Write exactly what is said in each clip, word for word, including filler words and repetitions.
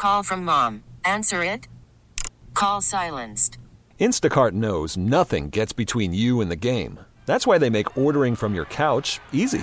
Call from mom. Answer it. Call silenced. Instacart knows nothing gets between you and the game. That's why they make ordering from your couch easy.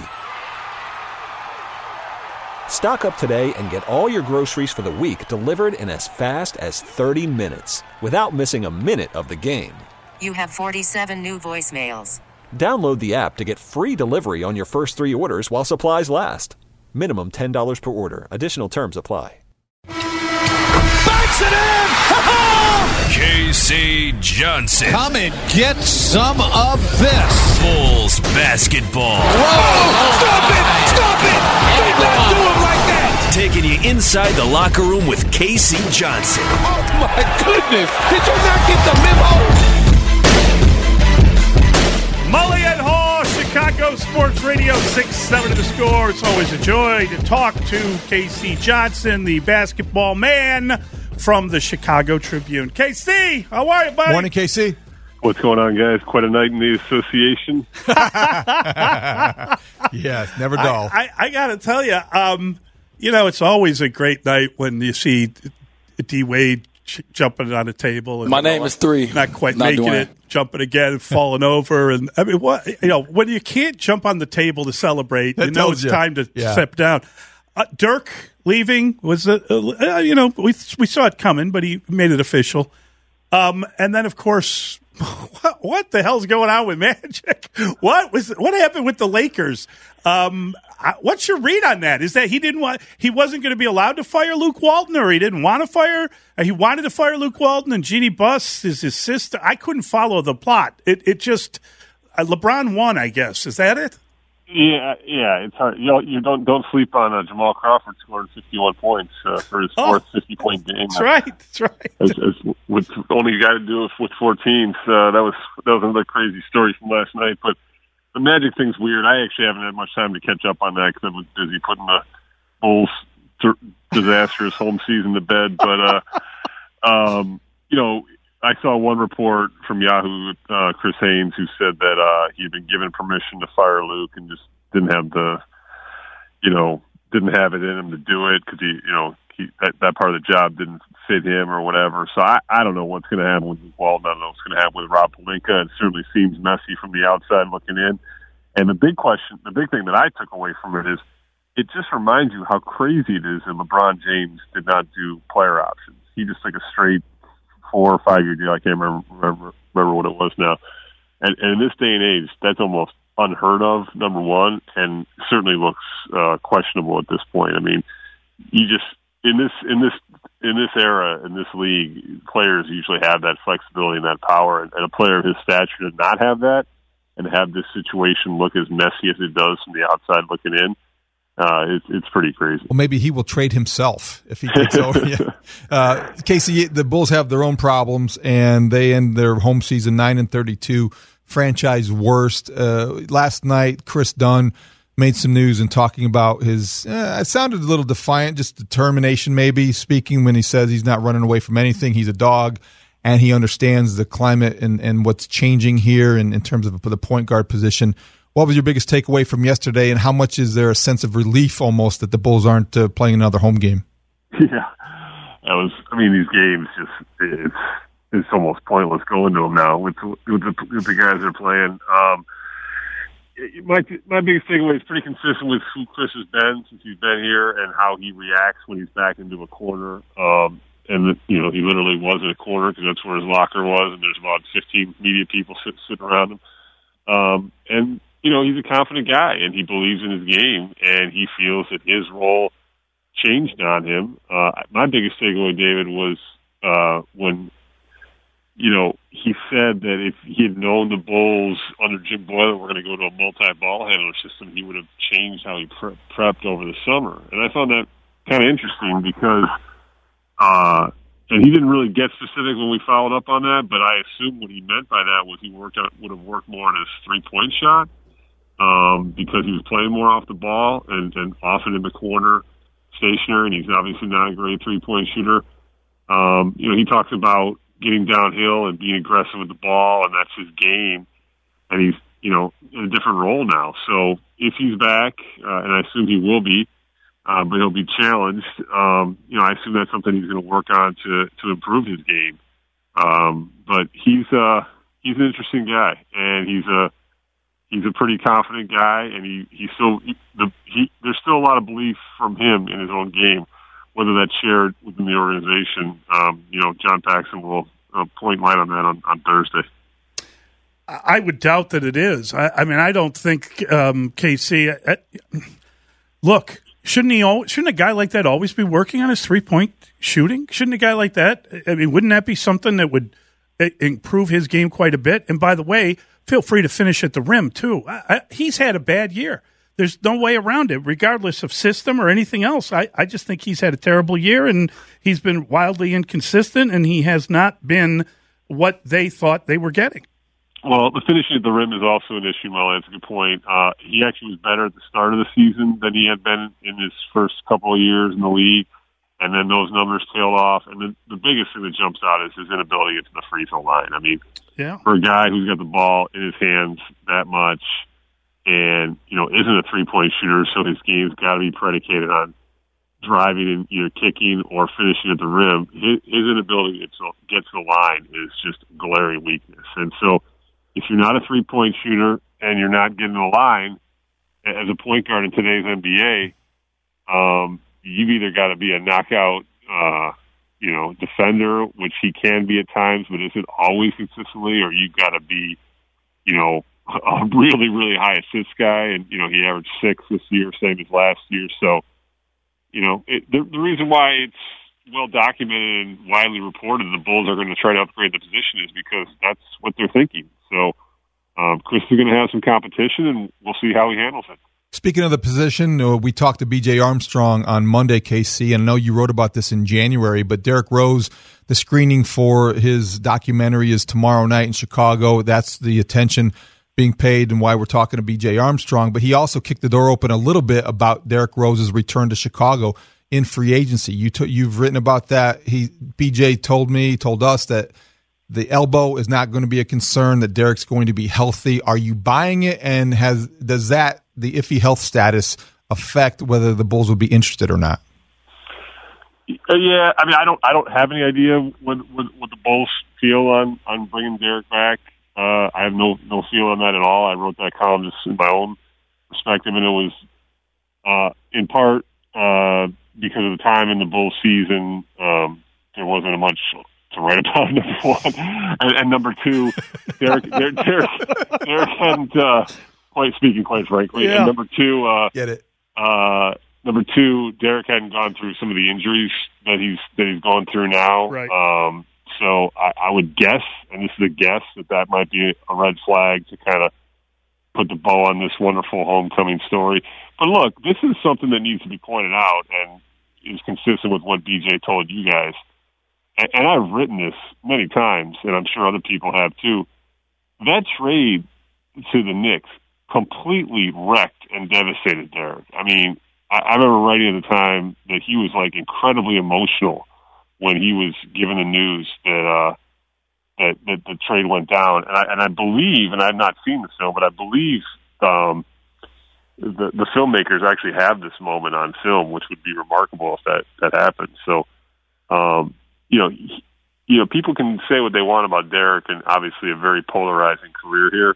Stock up today and get all your groceries for the week delivered in as fast as thirty minutes without missing a minute of the game. You have forty-seven new voicemails. Download the app to get free delivery on your first three orders while supplies last. Minimum ten dollars per order. Additional terms apply. Backs it in! K C Johnson. Come and get some of this. Bulls basketball. Whoa! Stop it! Stop it! Do not do him like that! Taking you inside the locker room with K C Johnson. Oh, my goodness! Did you not get the memo? Mully and Haw, Chicago Sports Radio, six seven to the score. It's always a joy to talk to K C Johnson, the basketball man from the Chicago Tribune. K C, how are you, buddy? Morning, K C. What's going on, guys? Quite a night in the association. Yes, never dull. I, I, I got to tell you, um, you know, it's always a great night when you see D. Wade ch- jumping on the table. And My name is three. Not quite Not making Dwayne. it, jumping again, falling over. And I mean, what you know, when you can't jump on the table to celebrate, That you know tells it's you. time to Yeah. step down. Uh, Dirk leaving was, uh, uh, you know, we we saw it coming, but he made it official. Um, and then, of course, what, what the hell's going on with Magic? What was what happened with the Lakers? Um, I- what's your read on that? Is that he didn't want, he wasn't going to be allowed to fire Luke Walton, or he didn't want to fire? Or he wanted to fire Luke Walton, and Jeannie Buss is his sister. I couldn't follow the plot. It it just uh, LeBron won, I guess. Is that it? Yeah, yeah, it's hard. You know, you don't don't sleep on uh, Jamal Crawford scoring fifty-one points uh, for his fourth Oh, fifty-point game. That's right. That's right. As, as, with only guy to do it with fourteen. So that was that was another crazy story from last night. But the Magic thing's weird. I actually haven't had much time to catch up on that because I was busy putting the Bulls' d- disastrous home season to bed. But uh, um, you know, I saw one report from Yahoo, uh, Chris Haynes, who said that uh, he had been given permission to fire Luke and just didn't have the, you know, didn't have it in him to do it because he, you know, he, that, that part of the job didn't fit him or whatever. So I, I don't know what's going to happen with Luke Walton. I don't know what's going to happen with Rob Pelinka. It certainly seems messy from the outside looking in. And the big question, the big thing that I took away from it is it just reminds you how crazy it is that LeBron James did not do player options. He just took a straight four or five year deal. I can't remember remember, remember what it was now. And, and in this day and age, that's almost unheard of, number one, and certainly looks uh, questionable at this point. I mean, you just in this in this in this era in this league, players usually have that flexibility and that power, and, and a player of his stature did not have that, and have this situation look as messy as it does from the outside looking in. Uh, it's it's pretty crazy. Well, maybe he will trade himself if he takes over. Yeah. Uh, Casey, the Bulls have their own problems, and they end their home season nine and thirty-two, franchise worst. Uh, last night, Chris Dunn made some news and talking about his. Uh, it sounded a little defiant, just determination, maybe speaking when he says he's not running away from anything. He's a dog, and he understands the climate and, and what's changing here in, in terms of the point guard position. What was your biggest takeaway from yesterday, and how much is there a sense of relief almost that the Bulls aren't uh, playing another home game? Yeah, that was. I mean, these games just it's it's almost pointless going to them now with with the, with the guys they're playing. Um, it, my my biggest takeaway is pretty consistent with who Chris has been since he's been here and how he reacts when he's back into a corner. Um, and you know, he literally was in a corner because that's where his locker was, and there's about fifteen media people sit, sitting around him. Um, and you know, he's a confident guy, and he believes in his game, and he feels that his role changed on him. Uh, my biggest takeaway, David, was uh, when, you know, he said that if he had known the Bulls under Jim Boylen were going to go to a multi-ball handler system, he would have changed how he pre- prepped over the summer. And I found that kind of interesting because, uh, and he didn't really get specific when we followed up on that, but I assume what he meant by that was he worked out, would have worked more on his three-point shot. Um, because he was playing more off the ball and, and often in the corner, stationary, and he's obviously not a great three-point shooter. Um, you know, he talks about getting downhill and being aggressive with the ball, and that's his game. And he's, you know, in a different role now. So if he's back, uh, and I assume he will be, uh, but he'll be challenged. Um, you know, I assume that's something he's going to work on to to improve his game. Um, but he's uh he's an interesting guy, and he's a he's a pretty confident guy, and he he still he, the he there's still a lot of belief from him in his own game. Whether that's shared within the organization, um, you know, John Paxson will uh, point light on that on, on Thursday. I would doubt that it is. I, I mean, I don't think um, K C. I, look, shouldn't he? Always, shouldn't a guy like that always be working on his three point shooting? Shouldn't a guy like that? I mean, wouldn't that be something that would improve his game quite a bit? And by the way, feel free to finish at the rim too. I, I, he's had a bad year. There's no way around it, regardless of system or anything else. I, I just think he's had a terrible year, and he's been wildly inconsistent, and he has not been what they thought they were getting. Well, the finishing at the rim is also an issue, Mel. That's a good point. Uh, he actually was better at the start of the season than he had been in his first couple of years in the league, and then those numbers tailed off. And the, the biggest thing that jumps out is his inability to get to the free throw line. I mean, yeah. for a guy who's got the ball in his hands that much, and, you know, isn't a three-point shooter, so his game's got to be predicated on driving and either kicking or finishing at the rim. His, his inability to get to, get to the line is just a glaring weakness. And so if you're not a three-point shooter and you're not getting the line, as a point guard in today's N B A, um, you've either got to be a knockout, uh, you know, defender, which he can be at times, but isn't always consistently, or you've got to be, you know, a really, really high assist guy, and, you know, he averaged six this year, same as last year. So, you know, it, the, the reason why it's well documented and widely reported the Bulls are going to try to upgrade the position is because that's what they're thinking. So, um, Chris is going to have some competition, and we'll see how he handles it. Speaking of the position, uh, we talked to B J Armstrong on Monday, K C, and I know you wrote about this in January, but Derrick Rose, the screening for his documentary is tomorrow night in Chicago. That's the attention being paid and why we're talking to B J Armstrong. But he also kicked the door open a little bit about Derrick Rose's return to Chicago in free agency. You t- you've written about that. He B J told me, told us that the elbow is not going to be a concern, that Derrick's going to be healthy. Are you buying it? And has does that, the iffy health status, affect whether the Bulls would be interested or not? Yeah, I mean, I don't, I don't have any idea what, what, what the Bulls feel on, on bringing Derrick back. Uh, I have no, no feel on that at all. I wrote that column just in my own perspective, and it was, uh, in part, uh, because of the time in the Bulls season, um, there wasn't much to write about, number one. And, and number two, Derrick, Derrick, Derrick, Derrick hadn't, uh, quite speaking quite frankly. Yeah. And number two, uh, Get it. Uh, number two, Derrick hadn't gone through some of the injuries that he's, that he's gone through now. Right. Um, so I, I would guess, and this is a guess, that that might be a red flag to kind of put the bow on this wonderful homecoming story. But look, this is something that needs to be pointed out and is consistent with what B J told you guys. And, and I've written this many times, and I'm sure other people have too. That trade to the Knicks completely wrecked and devastated Derrick. I mean, I, I remember writing at the time that he was like incredibly emotional when he was given the news that uh, that, that the trade went down. And I, and I believe, and I've not seen the film, but I believe um, the, the filmmakers actually have this moment on film, which would be remarkable if that, that happened. So, um, you know, he, you know, people can say what they want about Derrick, and obviously a very polarizing career here.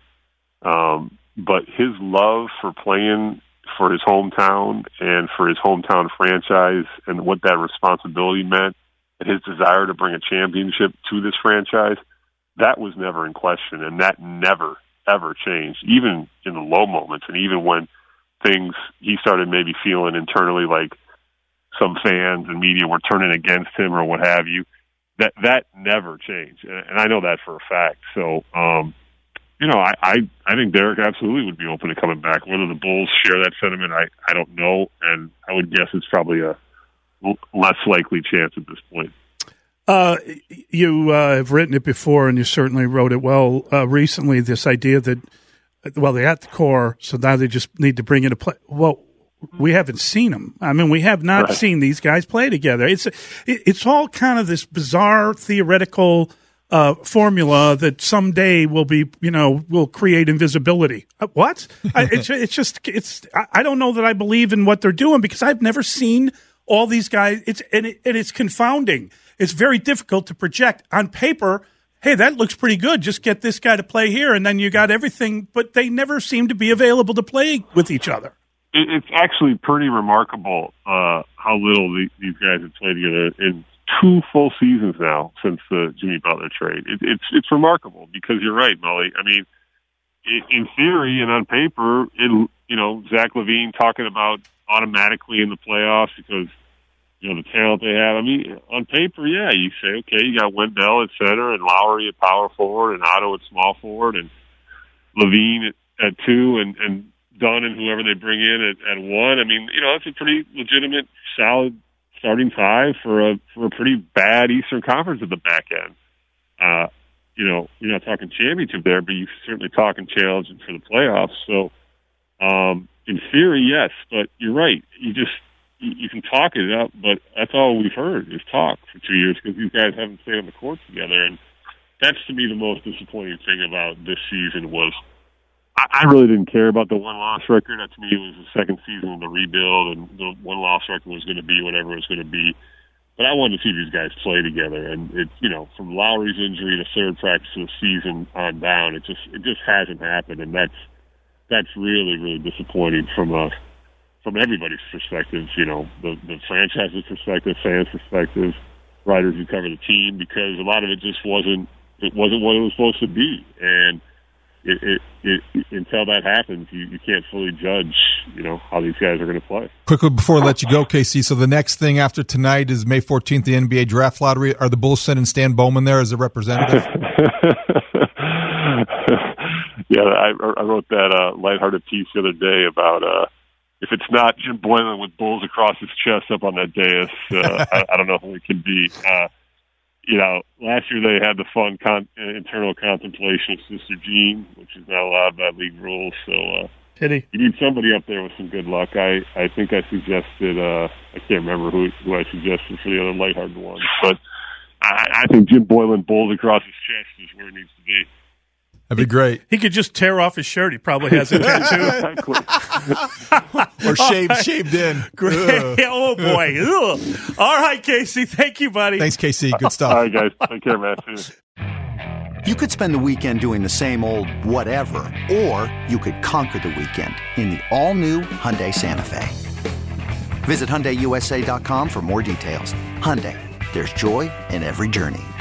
Um, but his love for playing for his hometown and for his hometown franchise and what that responsibility meant, and his desire to bring a championship to this franchise, that was never in question, and that never, ever changed, even in the low moments, and even when things, he started maybe feeling internally like some fans and media were turning against him or what have you, that that never changed, and I know that for a fact. So, um, you know, I, I, I think Derrick absolutely would be open to coming back. Whether the Bulls share that sentiment, I, I don't know, and I would guess it's probably a less likely chance at this point. Uh, you uh, have written it before, and you certainly wrote it well uh, recently, this idea that, well, they're at the core, so now they just need to bring in a play. Well, we haven't seen them. I mean, we have not right. seen these guys play together. It's it's all kind of this bizarre theoretical uh, formula that someday will be, you know, will create invisibility. Uh, what? I, it's, it's just, it's, I, I don't know that I believe in what they're doing because I've never seen all these guys. It's, and, it, and it's confounding. It's very difficult to project on paper. Hey, that looks pretty good. Just get this guy to play here, and then you got everything. But they never seem to be available to play with each other. It's actually pretty remarkable uh, how little the, these guys have played together in two full seasons now since the Jimmy Butler trade. It, it's it's remarkable because you're right, Molly. I mean, in theory and on paper, it, you know, Zach LaVine talking about automatically in the playoffs because, you know, the talent they have. I mean, on paper, yeah, you say, okay, you got Wendell at center and Lowry at power forward and Otto at small forward and LaVine at, at two and, and Dunn and whoever they bring in at, at one. I mean, you know, it's a pretty legitimate, solid starting five for a for a pretty bad Eastern Conference at the back end. Uh, you know, you're not talking championship there, but you're certainly talking challenge for the playoffs. So, um, in theory, yes, but you're right. You just you, you can talk it up, but that's all we've heard is talk for two years because these guys haven't stayed on the court together, and that's to me the most disappointing thing about this season was. I really didn't care about the one-loss record. That to me was the second season of the rebuild, and the one-loss record was going to be whatever it was going to be. But I wanted to see these guys play together, and it, you know, from Lowry's injury to third practice of the season on down, it just it just hasn't happened, and that's that's really really disappointing from a from everybody's perspective. You know, the the franchise's perspective, fans' perspective, writers who cover the team, because a lot of it just wasn't it wasn't what it was supposed to be, and. It, it, it, until that happens, you, you can't fully judge, you know, how these guys are going to play. Quickly before I let you go, K C, so the next thing after tonight is May fourteenth, the N B A Draft Lottery. Are the Bulls sending Stan Bowman there as a representative? yeah, I, I wrote that uh, lighthearted piece the other day about uh, if it's not Jim Boylan with bulls across his chest up on that dais, uh, I, I don't know who it can be. Uh, You know, last year they had the fun con- internal contemplation of Sister Jean, which is not allowed by league rules. So uh, Pity. You need somebody up there with some good luck. I, I think I suggested, uh, I can't remember who who I suggested for the other lighthearted ones, but I, I think Jim Boylan bowls across his chest is where it needs to be. That'd be great. He could just tear off his shirt. He probably has it too. Or shaved, right. shaved in. Great. Oh, boy. Ugh. All right, Casey. Thank you, buddy. Thanks, K C. Good stuff. All right, guys. Take care, man. You could spend the weekend doing the same old whatever, or you could conquer the weekend in the all-new Hyundai Santa Fe. Visit Hyundai U S A dot com for more details. Hyundai, there's joy in every journey.